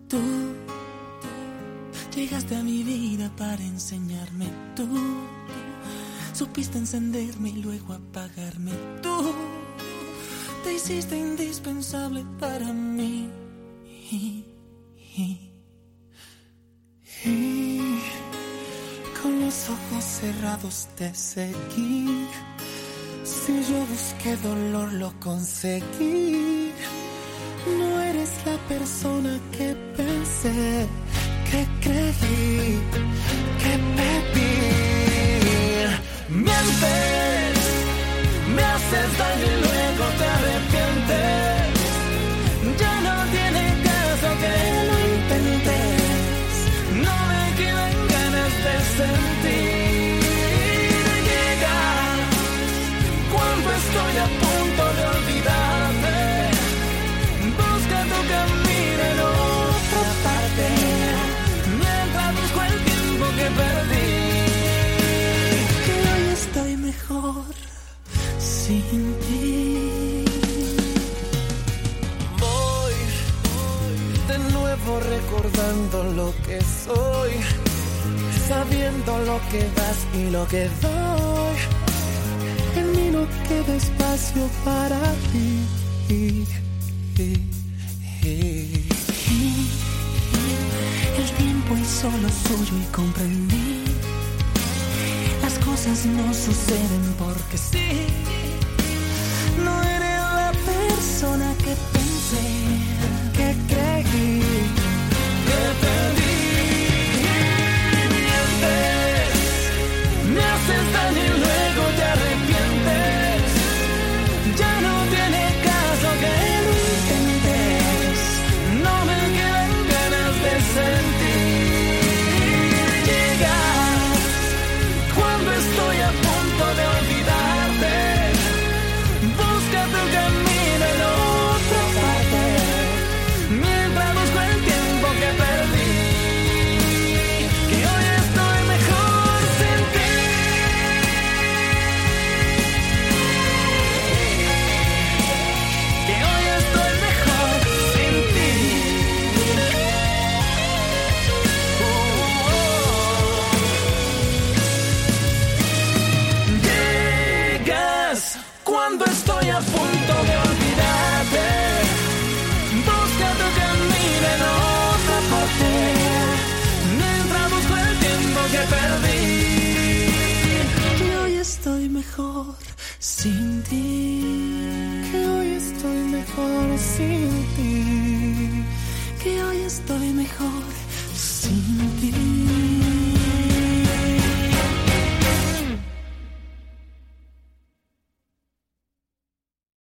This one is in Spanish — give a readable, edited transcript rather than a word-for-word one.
Tú llegaste a mi vida para enseñarme. Tú supiste encenderme y luego apagarme. Tú te hiciste indispensable para mí. Y con los ojos cerrados te seguí. Si yo busqué dolor, lo conseguí. No eres la persona que pensé, que creí, que pedí. Mientes, me haces daño y luego te arrepientes. Ya no tiene caso que lo intentes. No me quedan ganas de sentir. Llegas cuando estoy a punto de olvidarte. Busca tu camino en otra parte, mientras busco el tiempo que perdí. Que hoy estoy mejor sin ti. Voy de nuevo recordando lo que soy, sabiendo lo que das y lo que doy. En mí no queda espacio para ti. El tiempo hizo lo suyo y comprendí. Las cosas no suceden porque sí. No eres la persona que pensé, que creí, que pedí. Mientes, me haces daño y luego te arrepientes. Ya no tiene caso que lo intentes. No me quedan ganas de sentir. Llegas cuando estoy a punto de olvidarte. Busca tu camino en otra parte, mientras busco el tiempo que perdí. Que hoy estoy mejor sin ti. Que hoy estoy mejor sin ti. Llegas cuando estoy a punto de olvidarte. Busca tu camino en otra parte.